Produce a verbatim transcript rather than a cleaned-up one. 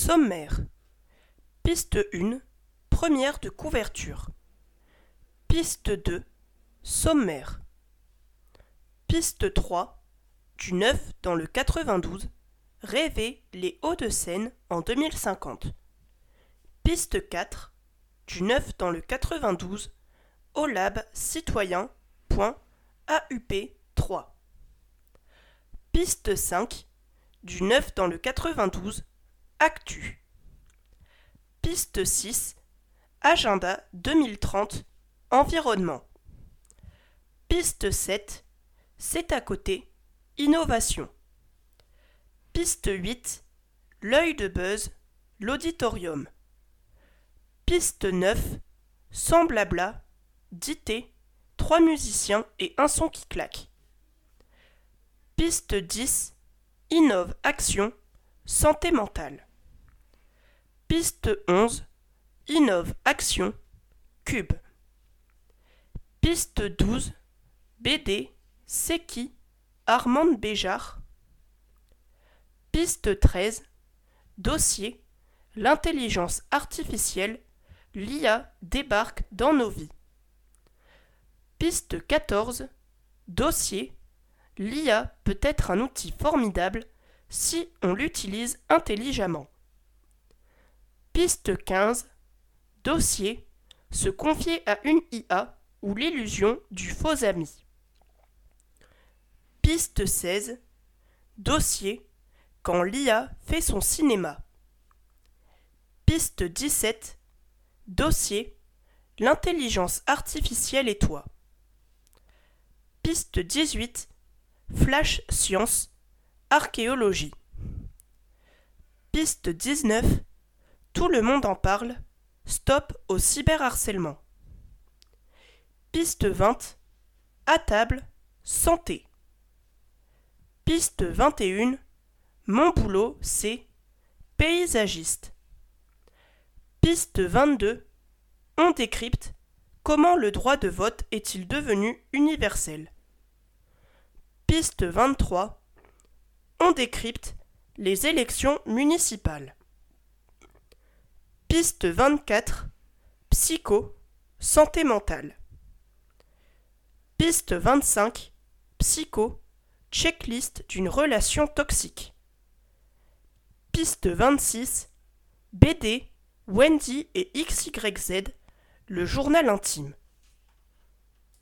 Sommaire. Piste un, première de couverture. Piste deux, sommaire. Piste trois, du neuf dans le quatre-vingt-douze, rêver les Hauts-de-Seine en deux mille cinquante. Piste quatre, du neuf dans le quatre-vingt-douze, au lab citoyen.aup trois. Piste cinq, du neuf dans le quatre-vingt-douze, actu. Piste six, agenda deux mille trente, environnement. Piste sept, c'est à côté, innovation. Piste huit, l'œil de Buzz, l'auditorium. Piste neuf, sans blabla, dité, trois musiciens et un son qui claque. Piste dix, innove action, santé mentale. Piste onze, innove action, cube. Piste douze, B D, c'est qui, Armande Béjart. Piste treize, dossier, l'intelligence artificielle, l'I A débarque dans nos vies. Piste quatorze, dossier, l'I A peut être un outil formidable si on l'utilise intelligemment. Piste quinze, dossier, se confier à une I A ou l'illusion du faux ami. Piste seize, dossier, quand l'I A fait son cinéma. Piste dix-sept, dossier, l'intelligence artificielle et toi. Piste dix-huit, flash science, archéologie. Piste dix-neuf, tout le monde en parle, stop au cyberharcèlement. Piste vingt, à table, santé. Piste vingt et un, mon boulot c'est paysagiste. Piste vingt-deux, on décrypte comment le droit de vote est-il devenu universel. Piste vingt-trois, on décrypte les élections municipales. Piste vingt-quatre, psycho, santé mentale. Piste vingt-cinq, psycho, checklist d'une relation toxique. Piste vingt-six, B D, Wendy et X Y Z, le journal intime.